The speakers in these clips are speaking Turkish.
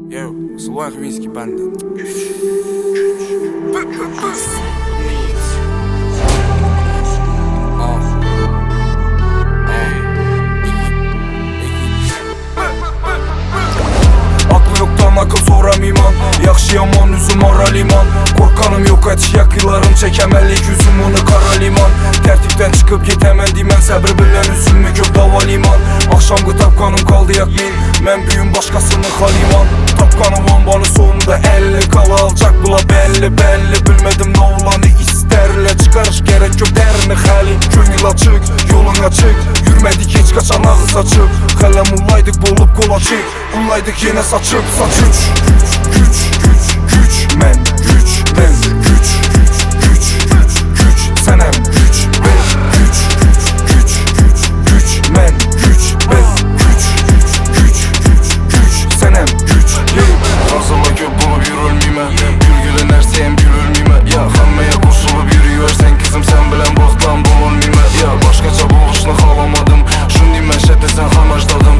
Yo, Слуан Хвинский банда. Aklı yoktan akıl soram iman. Yaxşı yaman üzüm ara liman. Korkanım yok etiş yakılarım. Çekemelik üzümünü kara liman. Tertipten çıkıp gitemem dimen. Səbir bilen üzümü gök dava liman. Akşamqı tapkanım kaldı yakmin. Mən büyüm başkasının haliman. Tapkanım vambanı sonunda 50 kala alacak bula belli belli. Bilmedim ne olanı isterle. Çıkarış gerek yok derini xəli. Gönül açık, yolun açık. Yürmedik hiç kaçan ağız açıp. Xələm ullaydık bolup kol açık. Ullaydık yine saçıp saçıç. Güç, güç, güç, men güç, men güç, güç, güç, güç, senem güç, ben güç, güç, güç, güç, men güç, ben güç, güç, güç, güç, senem güç. Hazırla köp bulup yürülmeyme. Gülgülün erseyim gülülmeyme. Ya hammeye koşulup yürüyorsen kızım sen bilen boktan bulunmayma. Ya başkaça buluşunu halamadım. Şunu meşete sen hamaçladım.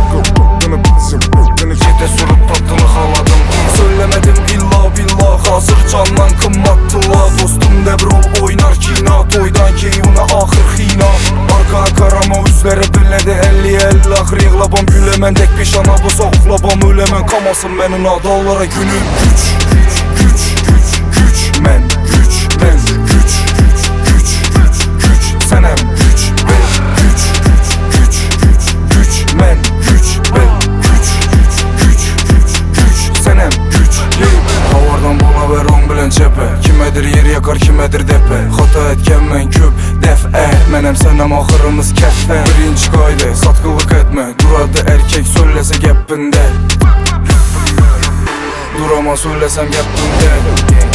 Çete sürüp pattını haladım. Söylemedim illa billah. Hazır candan kımmattıla. Dostum devrol oynar kina. Toydan keyuna ahır xina. Arkana karama üzleri billedi 50-50 ahır yığlabam gülemən dek pişana bu soğuqlabam ölemən kamasın benim adallara günüm. Güç, güç, güç, güç, men güç, men güç, güç, güç, güç, güç, senem güç, ben güç, güç, güç, güç, güç, men güç, ben güç, güç, güç, güç, güç, senem güç. Havardan bana ver on bilen çepe. Kimedir yer yakar kimedir depe. Hata etken men köp def'e. Menem senem ahırımız kəffe. Birinci qayda satqılıq etme. Duradı erkek söylese gəppinde. Durama söylesem gəppinde.